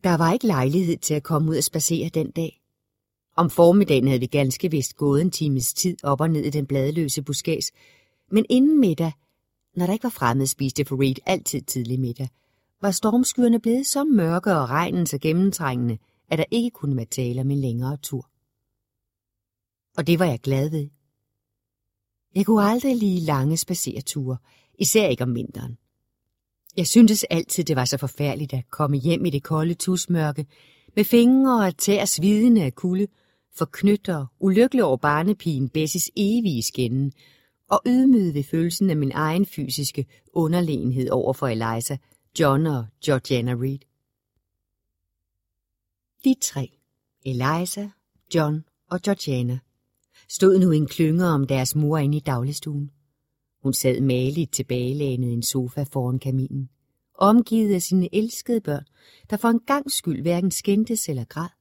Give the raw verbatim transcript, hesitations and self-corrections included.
Der var ikke lejlighed til at komme ud og spacere den dag. Om formiddagen havde vi ganske vist gået en times tid op og ned i den bladløse buskads, men inden middag, når der ikke var fremmed, spiste Farid altid tidlig middag, var stormskyerne blevet så mørke og regnen så gennemtrængende, at der ikke kunne være tale om en længere tur. Og det var jeg glad ved. Jeg kunne aldrig lide lange spacereture, især ikke om vinteren. Jeg syntes altid, det var så forfærdeligt at komme hjem i det kolde tusmørke, med fingre og tæer svidende af kulde, forknytter, ulykkelig over barnepigen Bessies evige skænden, og ydmyget ved følelsen af min egen fysiske underlegenhed over for Eliza, John og Georgiana Reed. De tre, Eliza, John og Georgiana, stod nu i en klynge om deres mor inde i dagligstuen. Hun sad mageligt tilbagelænet i en sofa foran kaminen, omgivet af sine elskede børn, der for en gangs skyld hverken skændtes eller græd.